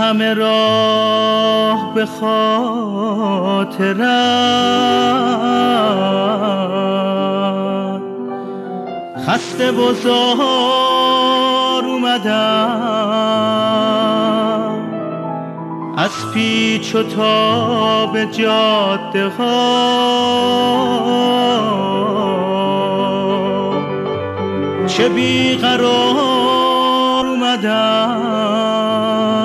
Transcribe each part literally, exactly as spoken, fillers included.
همه راه به خاطرت خسته و زار اومدم از پیچ و تاب جاده ها، چه بیقرار اومدم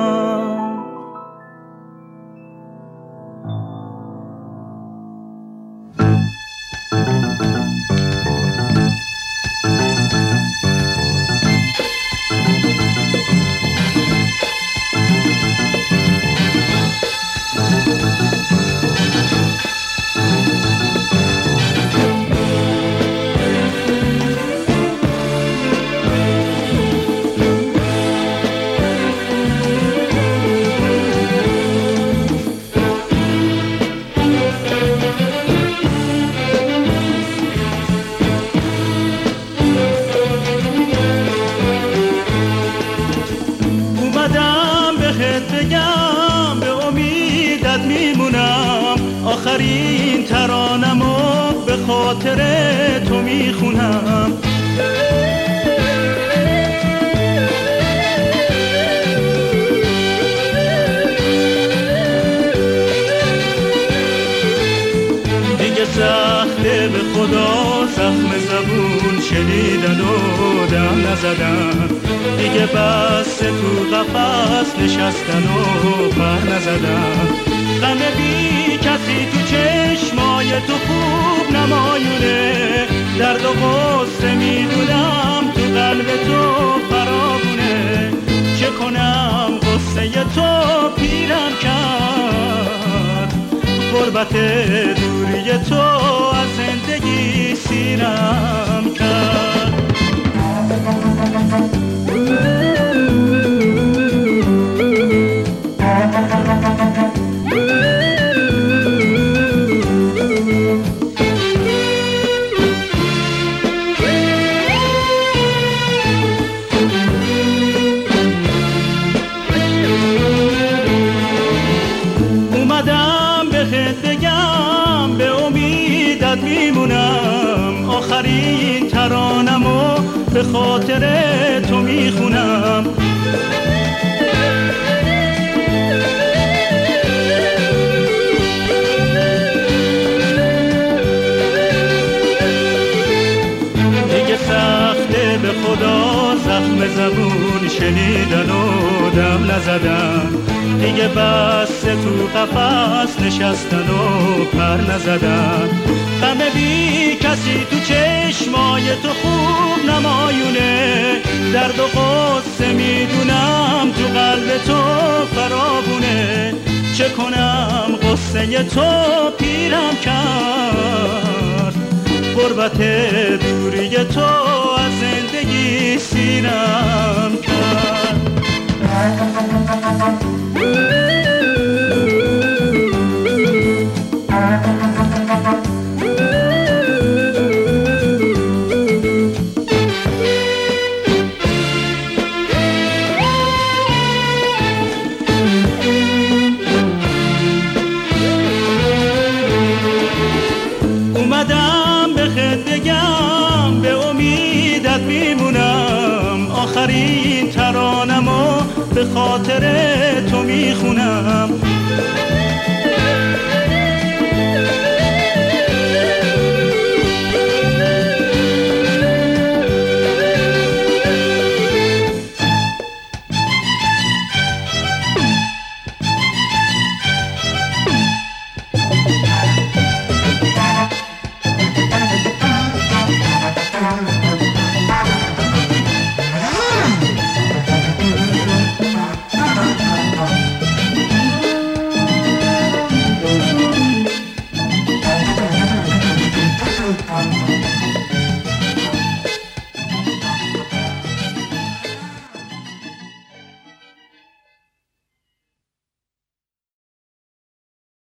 بگم به امیدت میمونم، آخرین ترانمو به خاطر تو میخونم. دیگه سخته به خدا زخم زبون شنیدن و دم نزدن، دیگه بس تو قفس نشستن و پر نزدن. غم بی کسی تو چشمای تو خوب نمایونه، درد و غصه میدونم تو قلب تو فراوونه. چه کنم غصه تو پیرم کرد، غربت دوری تو از زندگی سیرم کرد. اومدم بهت بگم به امیدت میمونم، آخرین ترانمو به خاطر تو میخونم. دیگه سخته به خدا زخم زبون شنیدن و دم نزدن، دیگه بس تو قفس نشستن و پر نزدن. غم بی کسی تو چشمای تو خوب نمایونه، درد و غصه میدونم تو قلب تو فراوونه. چه کنم غصه تو پیرم کرد، غربت دوری تو از زندگی سیرم کرد. اومدم بهت بگم به امیدت میمونم، آخرین ترانمو به خاطر تو میخونم.